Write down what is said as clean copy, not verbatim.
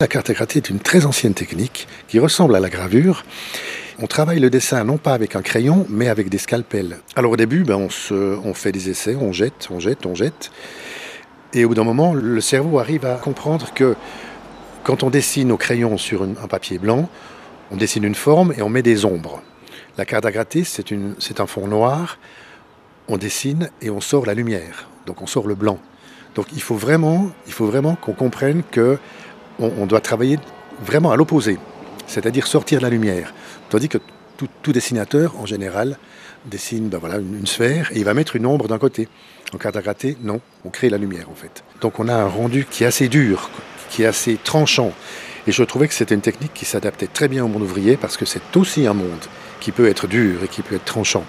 La carte à gratter est une très ancienne technique qui ressemble à la gravure. On travaille le dessin non pas avec un crayon, mais avec des scalpels. Alors au début, on fait des essais, on jette. Et au bout d'un moment, le cerveau arrive à comprendre que quand on dessine au crayon sur un papier blanc, on dessine une forme et on met des ombres. La carte à gratter, c'est un fond noir. On dessine et on sort la lumière. Donc on sort le blanc. Donc il faut vraiment qu'on comprenne qu'on doit travailler vraiment à l'opposé, c'est-à-dire sortir la lumière. Tandis que tout dessinateur, en général, dessine une sphère et il va mettre une ombre d'un côté. En carte à gratter, non, on crée la lumière en fait. Donc on a un rendu qui est assez dur, qui est assez tranchant. Et je trouvais que c'était une technique qui s'adaptait très bien au monde ouvrier parce que c'est aussi un monde qui peut être dur et qui peut être tranchant.